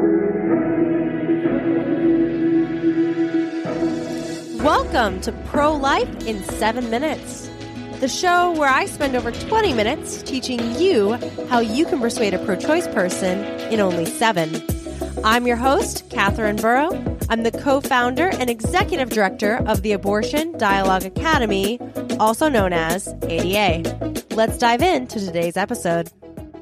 Welcome to Pro-Life in 7 Minutes, the show where I spend over 20 minutes teaching you how you can persuade a pro-choice person in only 7. I'm your host, Catherine Burrow. I'm the co-founder and executive director of the Abortion Dialogue Academy, also known as ADA. Let's dive into today's episode.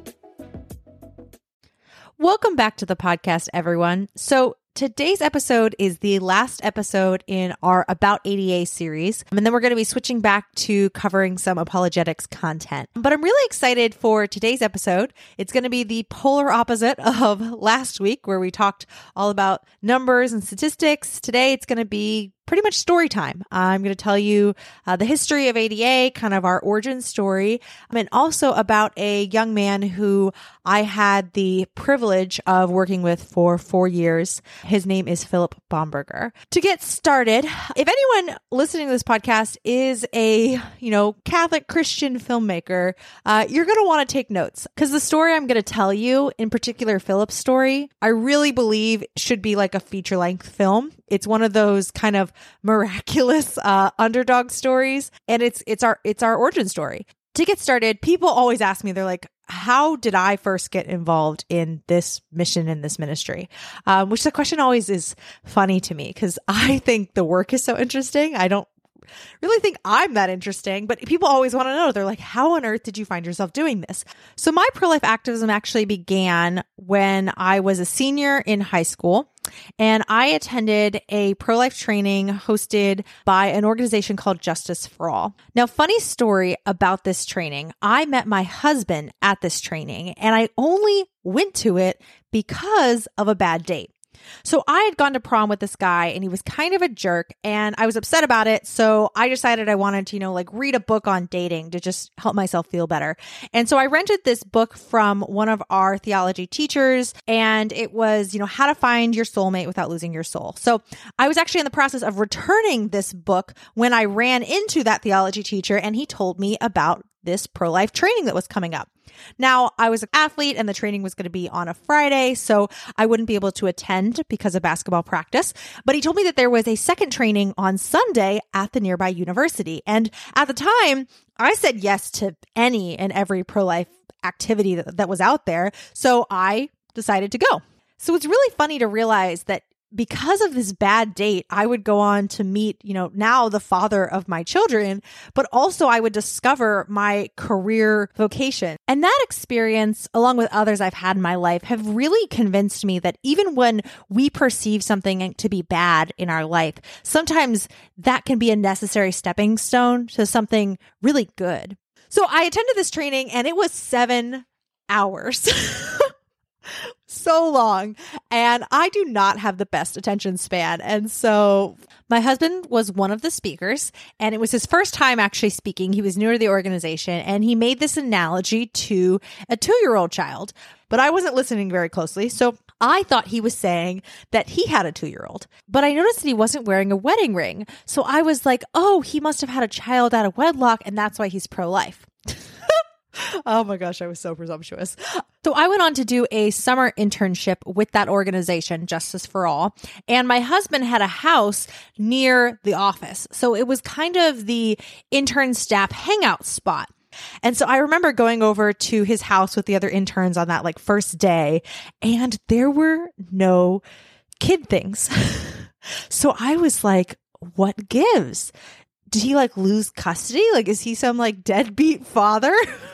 Welcome back to the podcast, everyone. So today's episode is the last episode in our About ADA series, and then we're going to be switching back to covering some apologetics content. But I'm really excited for today's episode. It's going to be the polar opposite of last week, where we talked all about numbers and statistics. Today, it's going to be pretty much story time. I'm going to tell you the history of ADA, kind of our origin story, and also about a young man who I had the privilege of working with for 4 years. His name is Philip Bomberger. To get started, if anyone listening to this podcast is a, Catholic Christian filmmaker, you're going to want to take notes, because the story I'm going to tell you, in particular Philip's story, I really believe should be like a feature-length film. It's one of those kind of miraculous underdog stories, and it's our origin story. To get started, people always ask me, they're like, how did I first get involved in this mission, in this ministry? Which the question always is funny to me, because I think the work is so interesting. I don't really think I'm that interesting, but people always want to know. They're like, how on earth did you find yourself doing this? So my pro-life activism actually began when I was a senior in high school, and I attended a pro-life training hosted by an organization called Justice for All. Now, funny story about this training. I met my husband at this training, and I only went to it because of a bad date. So I had gone to prom with this guy, and he was kind of a jerk, and I was upset about it. So I decided I wanted to, read a book on dating to just help myself feel better. And so I rented this book from one of our theology teachers, and it was, how to find your soulmate without losing your soul. So I was actually in the process of returning this book when I ran into that theology teacher, and he told me about this pro-life training that was coming up. Now, I was an athlete, and the training was going to be on a Friday, so I wouldn't be able to attend because of basketball practice. But he told me that there was a second training on Sunday at the nearby university. And at the time, I said yes to any and every pro-life activity that was out there. So I decided to go. So it's really funny to realize that because of this bad date, I would go on to meet, now the father of my children, but also I would discover my career vocation. And that experience, along with others I've had in my life, have really convinced me that even when we perceive something to be bad in our life, sometimes that can be a necessary stepping stone to something really good. So I attended this training, and it was 7 hours. So long. And I do not have the best attention span. And so my husband was one of the speakers, and it was his first time actually speaking. He was new to the organization, and he made this analogy to a 2-year-old child, but I wasn't listening very closely. So I thought he was saying that he had a 2-year-old, but I noticed that he wasn't wearing a wedding ring. So I was like, oh, he must have had a child out of wedlock, and that's why he's pro-life. Oh my gosh, I was so presumptuous. So I went on to do a summer internship with that organization, Justice for All, and my husband had a house near the office. So it was kind of the intern staff hangout spot. And so I remember going over to his house with the other interns on that first day, and there were no kid things. So I was like, what gives? Did he lose custody? Is he some deadbeat father?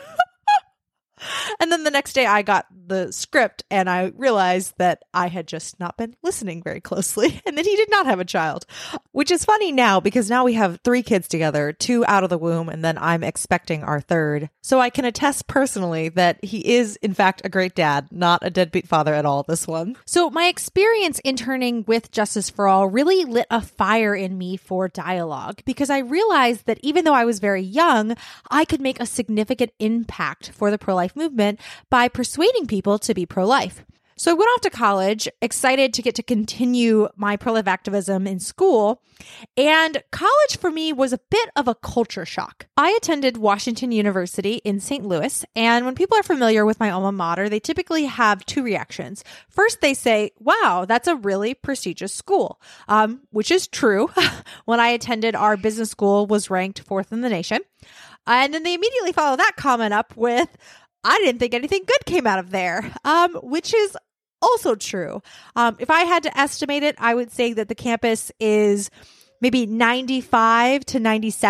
And then the next day I got the script, and I realized that I had just not been listening very closely, and that he did not have a child, which is funny now because now we have 3 kids together, 2 out of the womb, and then I'm expecting our 3rd. So I can attest personally that he is in fact a great dad, not a deadbeat father at all, this one. So my experience interning with Justice for All really lit a fire in me for dialogue, because I realized that even though I was very young, I could make a significant impact for the pro-life movement by persuading people to be pro-life. So I went off to college, excited to get to continue my pro-life activism in school. And college for me was a bit of a culture shock. I attended Washington University in St. Louis. And when people are familiar with my alma mater, they typically have two reactions. First, they say, wow, that's a really prestigious school, which is true. When I attended, our business school was ranked fourth in the nation. And then they immediately follow that comment up with, I didn't think anything good came out of there, which is also true. If I had to estimate it, I would say that the campus is maybe 95 to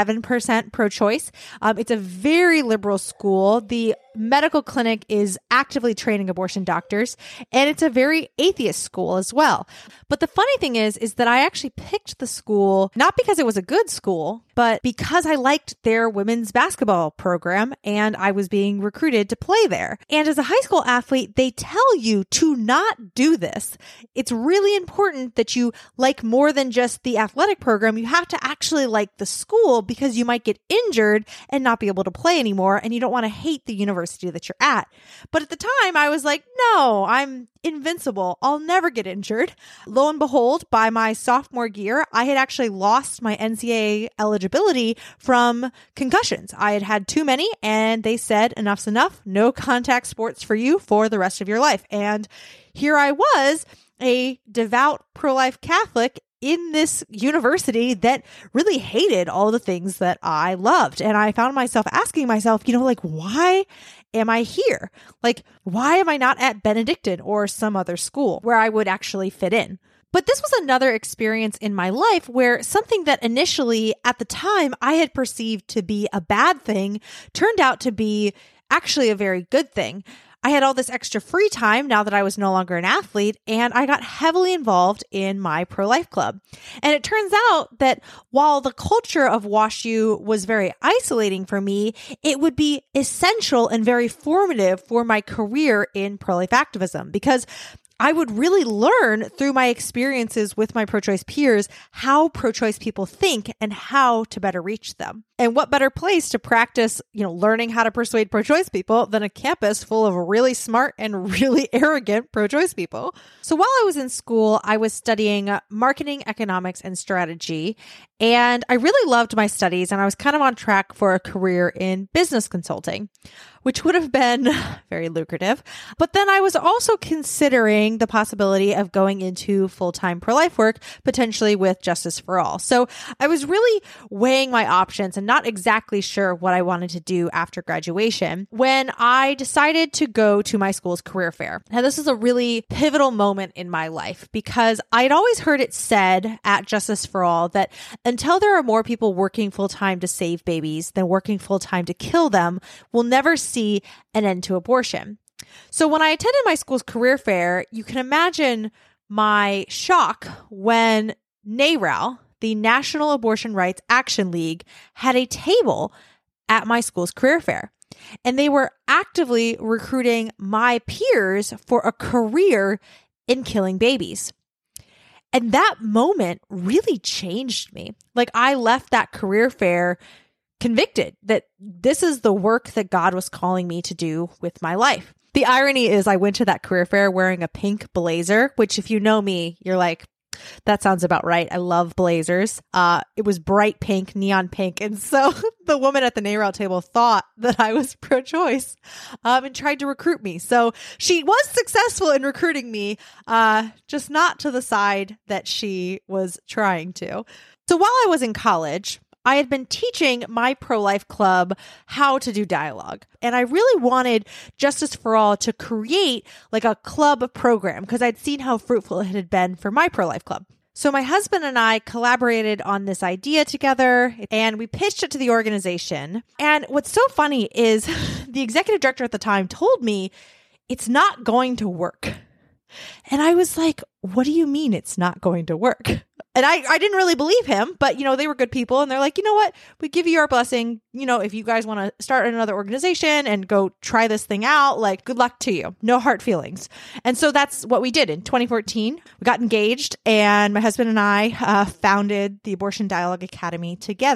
97% pro-choice. It's a very liberal school. The medical clinic is actively training abortion doctors, and it's a very atheist school as well. But the funny thing is that I actually picked the school not because it was a good school, but because I liked their women's basketball program and I was being recruited to play there. And as a high school athlete, they tell you to not do this. It's really important that you like more than just the athletic program. You have to actually like the school because you might get injured and not be able to play anymore, and you don't want to hate the university that you're at. But at the time, I was like, no, I'm invincible. I'll never get injured. Lo and behold, by my sophomore year, I had actually lost my NCAA eligibility from concussions. I had had too many, and they said, enough's enough. No contact sports for you for the rest of your life. And here I was, a devout pro-life Catholic in this university that really hated all the things that I loved. And I found myself asking myself, why am I here? Why am I not at Benedictine or some other school where I would actually fit in? But this was another experience in my life where something that initially at the time I had perceived to be a bad thing turned out to be actually a very good thing. I had all this extra free time now that I was no longer an athlete, and I got heavily involved in my pro-life club. And it turns out that while the culture of WashU was very isolating for me, it would be essential and very formative for my career in pro-life activism, because I would really learn through my experiences with my pro-choice peers how pro-choice people think and how to better reach them. And what better place to practice, learning how to persuade pro-choice people than a campus full of really smart and really arrogant pro-choice people. So while I was in school, I was studying marketing, economics, and strategy. And I really loved my studies, and I was kind of on track for a career in business consulting, which would have been very lucrative. But then I was also considering the possibility of going into full-time pro-life work, potentially with Justice for All. So I was really weighing my options and not exactly sure what I wanted to do after graduation when I decided to go to my school's career fair. Now, this is a really pivotal moment in my life because I'd always heard it said at Justice for All that until there are more people working full-time to save babies than working full-time to kill them, we'll never see an end to abortion. So when I attended my school's career fair, you can imagine my shock when NARAL, the National Abortion Rights Action League, had a table at my school's career fair. And they were actively recruiting my peers for a career in killing babies. And that moment really changed me. I left that career fair convicted that this is the work that God was calling me to do with my life. The irony is I went to that career fair wearing a pink blazer, which if you know me, you're like, that sounds about right. I love blazers. It was bright pink, neon pink. And so the woman at the NARAL table thought that I was pro-choice and tried to recruit me. So she was successful in recruiting me, just not to the side that she was trying to. So while I was in college, I had been teaching my pro-life club how to do dialogue. And I really wanted Justice for All to create a club program because I'd seen how fruitful it had been for my pro-life club. So my husband and I collaborated on this idea together and we pitched it to the organization. And what's so funny is the executive director at the time told me it's not going to work. And I was like, what do you mean it's not going to work? And I didn't really believe him, but, they were good people. And they're like, you know what? We give you our blessing. If you guys want to start another organization and go try this thing out, good luck to you. No hard feelings. And so that's what we did in 2014. We got engaged and my husband and I founded the Abortion Dialogue Academy together.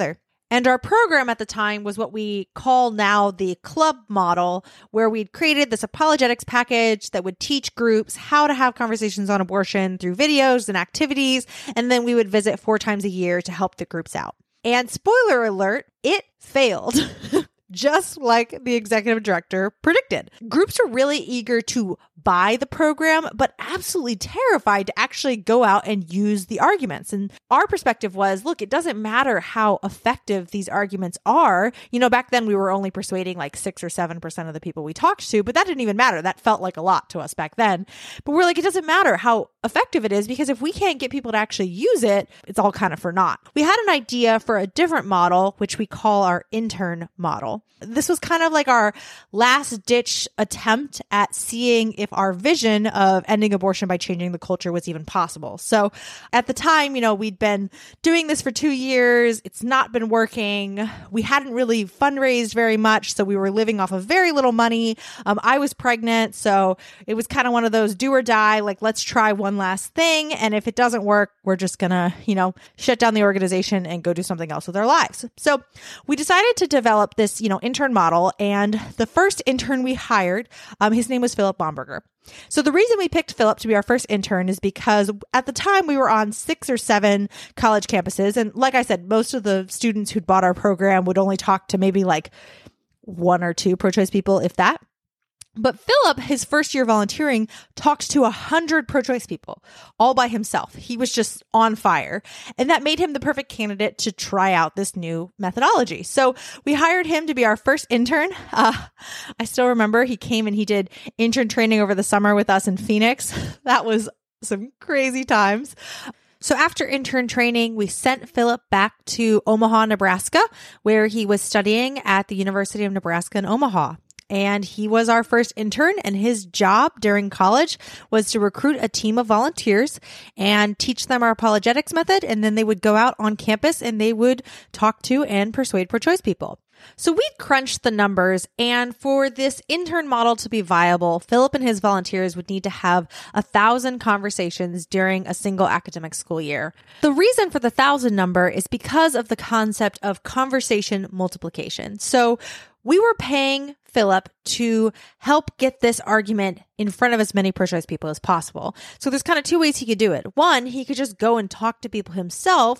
And our program at the time was what we call now the club model, where we'd created this apologetics package that would teach groups how to have conversations on abortion through videos and activities. And then we would visit 4 times a year to help the groups out. And spoiler alert, it failed. Just like the executive director predicted. Groups are really eager to buy the program, but absolutely terrified to actually go out and use the arguments. And our perspective was, look, it doesn't matter how effective these arguments are. Back then we were only persuading like 6 or 7% of the people we talked to, but that didn't even matter. That felt like a lot to us back then. But we're like, it doesn't matter how effective it is, because if we can't get people to actually use it, it's all kind of for naught. We had an idea for a different model, which we call our intern model. This was kind of like our last ditch attempt at seeing if our vision of ending abortion by changing the culture was even possible. So at the time, we'd been doing this for 2 years. It's not been working. We hadn't really fundraised very much. So we were living off of very little money. I was pregnant. So it was kind of one of those do or die, like, let's try one last thing. And if it doesn't work, we're just going to, shut down the organization and go do something else with our lives. So we decided to develop this, intern model. And the first intern we hired, his name was Philip Bomberger. So the reason we picked Philip to be our first intern is because at the time we were on 6 or 7 college campuses. And like I said, most of the students who'd bought our program would only talk to maybe like 1 or 2 pro-choice people, if that. But Philip, his first year volunteering, talked to 100 pro-choice people all by himself. He was just on fire. And that made him the perfect candidate to try out this new methodology. So we hired him to be our first intern. I still remember he came and he did intern training over the summer with us in Phoenix. That was some crazy times. So after intern training, we sent Philip back to Omaha, Nebraska, where he was studying at the University of Nebraska in Omaha. And he was our first intern, and his job during college was to recruit a team of volunteers and teach them our apologetics method. And then they would go out on campus and they would talk to and persuade pro-choice people. So we'd crunched the numbers, and for this intern model to be viable, Philip and his volunteers would need to have 1,000 conversations during a single academic school year. The reason for the 1,000 number is because of the concept of conversation multiplication. So we were paying Philip to help get this argument in front of as many pro-choice people as possible. So there's kind of 2 ways he could do it. One, he could just go and talk to people himself,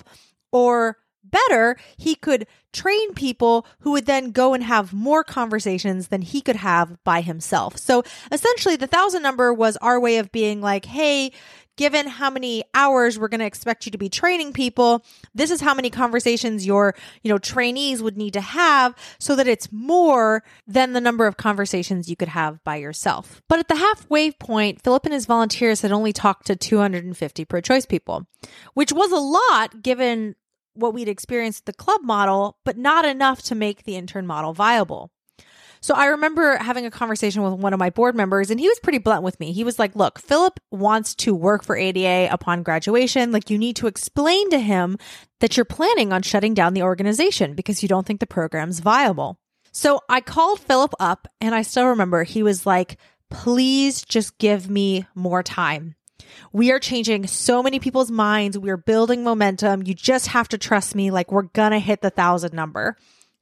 or better, he could train people who would then go and have more conversations than he could have by himself. So essentially, the 1,000 number was our way of being like, hey, given how many hours we're going to expect you to be training people, this is how many conversations your, trainees would need to have so that it's more than the number of conversations you could have by yourself. But at the halfway point, Philip and his volunteers had only talked to 250 pro-choice people, which was a lot given what we'd experienced with the club model, but not enough to make the intern model viable. So I remember having a conversation with one of my board members, and he was pretty blunt with me. He was like, look, Philip wants to work for ADA upon graduation. Like, you need to explain to him that you're planning on shutting down the organization because you don't think the program's viable. So I called Philip up, and I still remember he was like, please just give me more time. We are changing so many people's minds. We're building momentum. You just have to trust me. Like, we're going to hit the 1,000 number.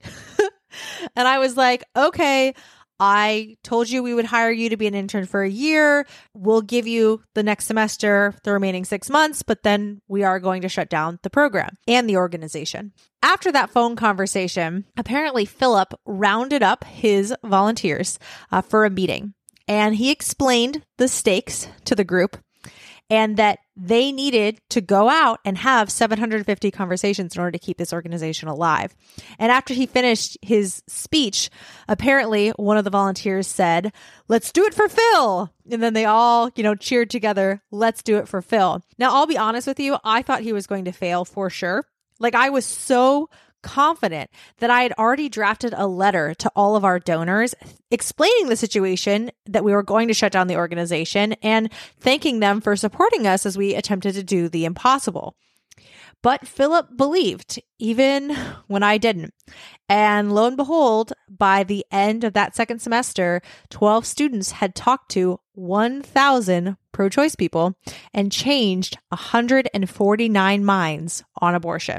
And I was like, okay, I told you we would hire you to be an intern for a year. We'll give you the next semester, the remaining 6 months, but then we are going to shut down the program and the organization. After that phone conversation, apparently Philip rounded up his volunteers for a meeting, and he explained the stakes to the group, and that they needed to go out and have 750 conversations in order to keep this organization alive. And after he finished his speech, apparently one of the volunteers said, let's do it for Phil. And then they all, cheered together, let's do it for Phil. Now, I'll be honest with you, I thought he was going to fail for sure. Like, I was so confident that I had already drafted a letter to all of our donors explaining the situation, that we were going to shut down the organization, and thanking them for supporting us as we attempted to do the impossible. But Philip believed, even when I didn't. And lo and behold, by the end of that second semester, 12 students had talked to 1,000 pro-choice people and changed 149 minds on abortion.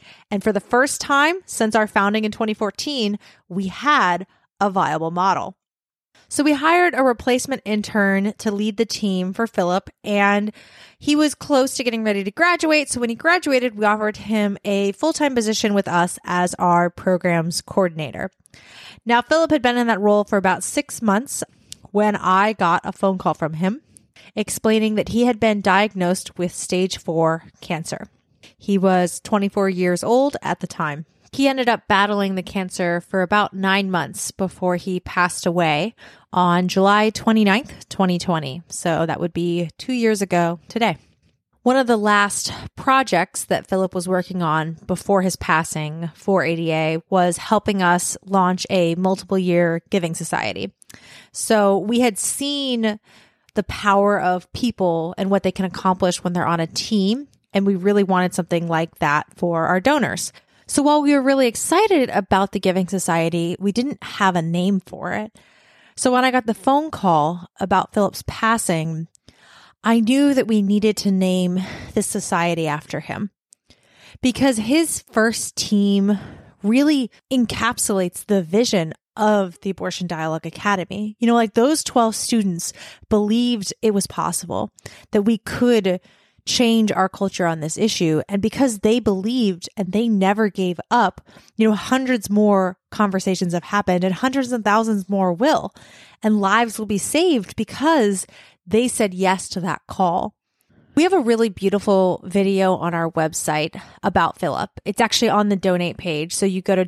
And for the first time since our founding in 2014, we had a viable model. So we hired a replacement intern to lead the team for Philip, and he was close to getting ready to graduate. So when he graduated, we offered him a full-time position with us as our programs coordinator. Now, Philip had been in that role for about 6 months when I got a phone call from him explaining that he had been diagnosed with stage 4 cancer. He was 24 years old at the time. He ended up battling the cancer for about 9 months before he passed away on July 29th, 2020. So that would be 2 years ago today. One of the last projects that Philip was working on before his passing for ADA was helping us launch a multiple year giving society. So we had seen the power of people and what they can accomplish when they're on a team, and we really wanted something like that for our donors. So while we were really excited about the Giving Society, we didn't have a name for it. So when I got the phone call about Philip's passing, I knew that we needed to name this society after him because his first team really encapsulates the vision of the Abortion Dialogue Academy. You know, like those 12 students believed it was possible, that we could change our culture on this issue. And because they believed and they never gave up, you know, hundreds more conversations have happened and hundreds and thousands more will. And lives will be saved because they said yes to that call. We have a really beautiful video on our website about Philip. It's actually on the donate page. So you go to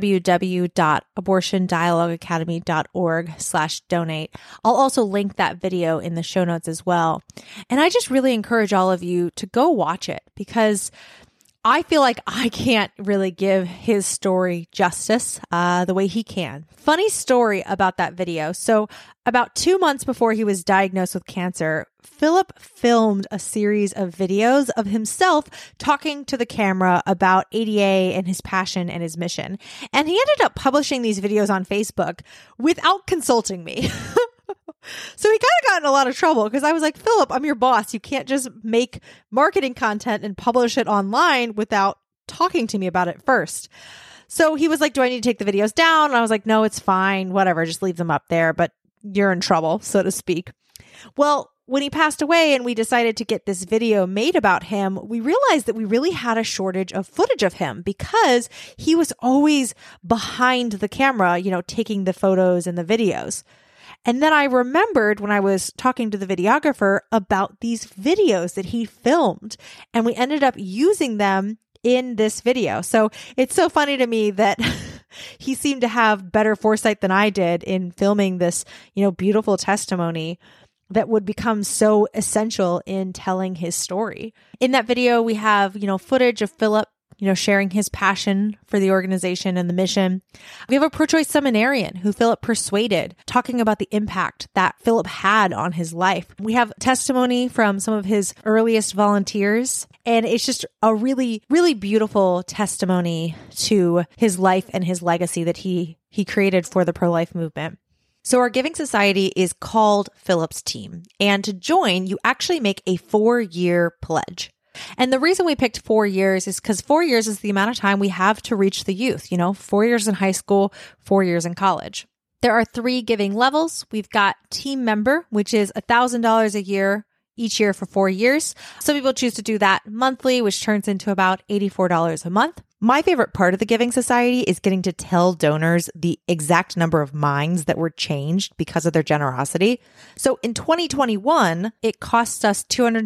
www.abortiondialogueacademy.org/donate. I'll also link that video in the show notes as well. And I just really encourage all of you to go watch it because I feel like I can't really give his story justice the way he can. Funny story about that video. So about 2 months before he was diagnosed with cancer, Philip filmed a series of videos of himself talking to the camera about ADA and his passion and his mission. And he ended up publishing these videos on Facebook without consulting me. So he kind of got in a lot of trouble because I was like, Philip, I'm your boss. You can't just make marketing content and publish it online without talking to me about it first. So he was like, do I need to take the videos down? And I was like, no, it's fine. Whatever. Just leave them up there. But you're in trouble, so to speak. Well, when he passed away and we decided to get this video made about him, we realized that we really had a shortage of footage of him because he was always behind the camera, you know, taking the photos and the videos. And then I remembered when I was talking to the videographer about these videos that he filmed, and we ended up using them in this video. So it's so funny to me that he seemed to have better foresight than I did in filming this, you know, beautiful testimony that would become so essential in telling his story. In that video, we have, you know, footage of Philip, you know, sharing his passion for the organization and the mission. We have a pro-choice seminarian who Philip persuaded, talking about the impact that Philip had on his life. We have testimony from some of his earliest volunteers, and it's just a really, really beautiful testimony to his life and his legacy that he created for the pro-life movement. So our Giving Society is called Philip's Team, and to join, you actually make a 4-year pledge. And the reason we picked 4 years is because 4 years is the amount of time we have to reach the youth, 4 years in high school, 4 years in college. There are 3 giving levels. We've got team member, which is $1,000 a year, each year for 4 years. Some people choose to do that monthly, which turns into about $84 a month. My favorite part of the Giving Society is getting to tell donors the exact number of minds that were changed because of their generosity. So in 2021, it cost us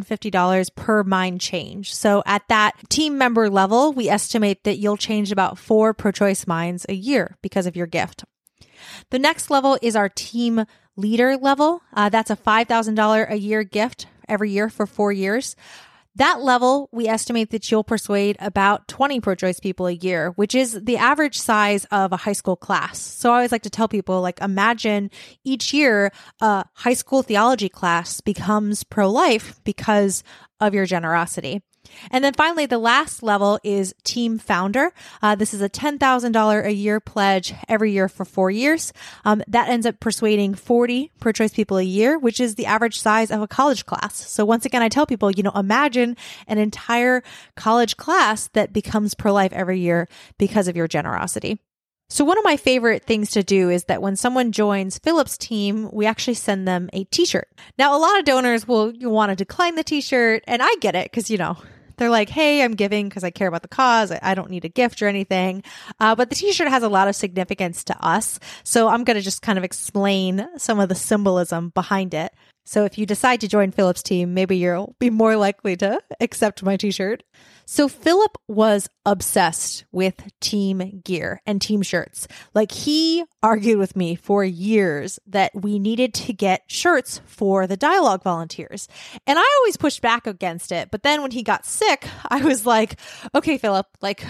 $250 per mind change. So at that team member level, we estimate that you'll change about 4 pro-choice minds a year because of your gift. The next level is our team leader level. That's a $5,000 a year gift every year for 4 years. That level, we estimate that you'll persuade about 20 pro-choice people a year, which is the average size of a high school class. So I always like to tell people, imagine each year a high school theology class becomes pro-life because of your generosity. And then finally, the last level is Team Founder. This is a $10,000 a year pledge every year for 4 years. That ends up persuading 40 pro-choice people a year, which is the average size of a college class. So once again, I tell people, imagine an entire college class that becomes pro-life every year because of your generosity. So one of my favorite things to do is that when someone joins Philip's team, we actually send them a t-shirt. Now, a lot of donors will want to decline the t-shirt, and I get it because, they're like, hey, I'm giving because I care about the cause. I don't need a gift or anything. But the t-shirt has a lot of significance to us. So I'm going to just kind of explain some of the symbolism behind it. So if you decide to join Philip's team, maybe you'll be more likely to accept my t-shirt. So Philip was obsessed with team gear and team shirts. Like, he argued with me for years that we needed to get shirts for the dialogue volunteers. And I always pushed back against it. But then when he got sick, I was like, okay, Philip,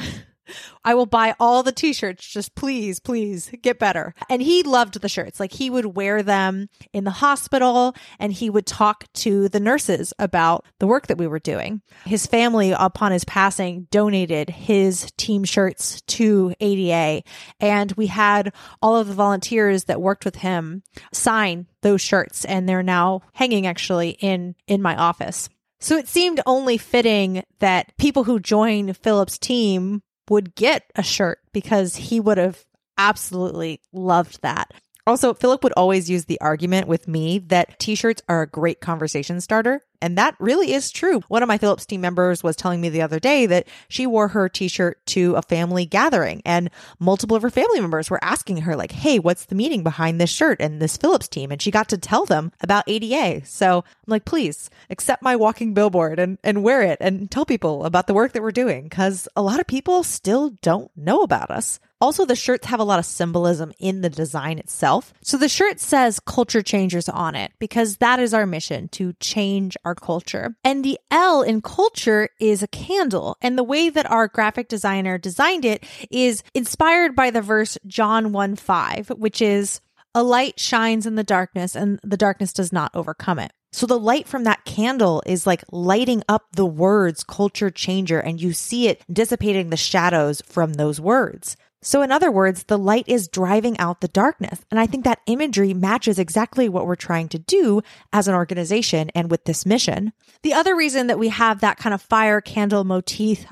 I will buy all the t-shirts. Just please get better. And he loved the shirts. He would wear them in the hospital and he would talk to the nurses about the work that we were doing. His family, upon his passing, donated his team shirts to ADA. And we had all of the volunteers that worked with him sign those shirts. And they're now hanging actually in my office. So it seemed only fitting that people who join Philip's team would get a shirt because he would have absolutely loved that. Also, Philip would always use the argument with me that t-shirts are a great conversation starter. And that really is true. One of my Philip's team members was telling me the other day that she wore her t-shirt to a family gathering and multiple of her family members were asking her hey, what's the meaning behind this shirt and this Philip's team? And she got to tell them about ADA. So I'm like, please accept my walking billboard and wear it and tell people about the work that we're doing because a lot of people still don't know about us. Also, the shirts have a lot of symbolism in the design itself. So the shirt says Culture Changers on it because that is our mission, to change our culture. And the L in culture is a candle. And the way that our graphic designer designed it is inspired by the verse John 1:5, which is, a light shines in the darkness and the darkness does not overcome it. So the light from that candle is lighting up the words culture changer, and you see it dissipating the shadows from those words. So in other words, the light is driving out the darkness. And I think that imagery matches exactly what we're trying to do as an organization and with this mission. The other reason that we have that kind of fire candle motif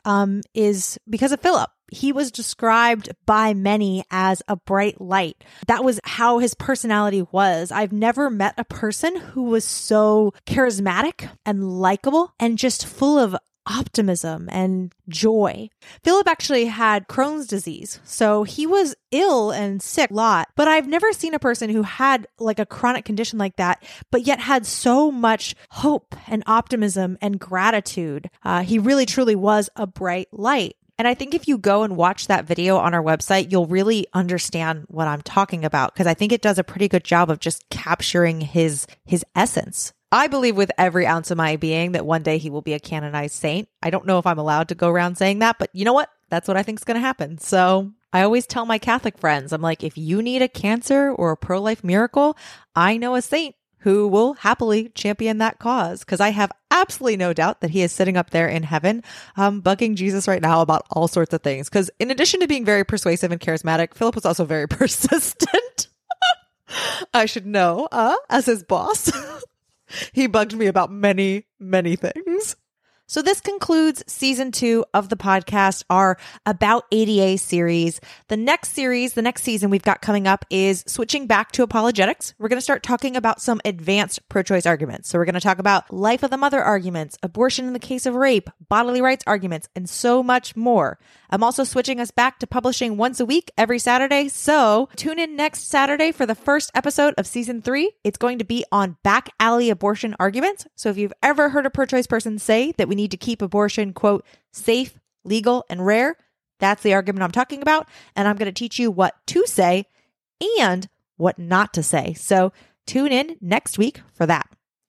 is because of Philip. He was described by many as a bright light. That was how his personality was. I've never met a person who was so charismatic and likable and just full of optimism and joy. Philip actually had Crohn's disease, so he was ill and sick a lot, but I've never seen a person who had a chronic condition like that, but yet had so much hope and optimism and gratitude. He really truly was a bright light. And I think if you go and watch that video on our website, you'll really understand what I'm talking about because I think it does a pretty good job of just capturing his essence. I believe with every ounce of my being that one day he will be a canonized saint. I don't know if I'm allowed to go around saying that, but you know what? That's what I think is going to happen. So I always tell my Catholic friends, I'm like, if you need a cancer or a pro-life miracle, I know a saint who will happily champion that cause because I have absolutely no doubt that he is sitting up there in heaven, bugging Jesus right now about all sorts of things. Because in addition to being very persuasive and charismatic, Philip was also very persistent. I should know, as his boss. He bugged me about many, many things. So this concludes season 2 of the podcast, our About ADA series. The next season we've got coming up is switching back to apologetics. We're going to start talking about some advanced pro-choice arguments. So we're going to talk about life of the mother arguments, abortion in the case of rape, bodily rights arguments, and so much more. I'm also switching us back to publishing once a week every Saturday. So tune in next Saturday for the first episode of season 3. It's going to be on back alley abortion arguments. So if you've ever heard a pro-choice person say that we need to keep abortion, quote, safe, legal, and rare, that's the argument I'm talking about. And I'm going to teach you what to say and what not to say. So tune in next week for that.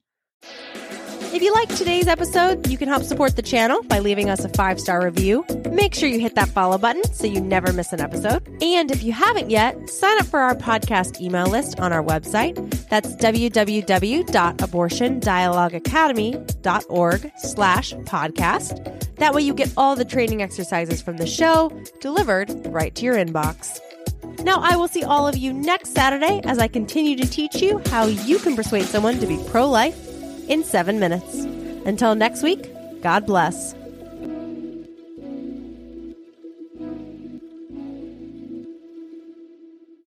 If you liked today's episode, you can help support the channel by leaving us a 5-star review. Make sure you hit that follow button so you never miss an episode. And if you haven't yet, sign up for our podcast email list on our website. That's www.abortiondialogueacademy.org/podcast. That way you get all the training exercises from the show delivered right to your inbox. Now I will see all of you next Saturday as I continue to teach you how you can persuade someone to be pro-life in 7 minutes. Until next week, God bless.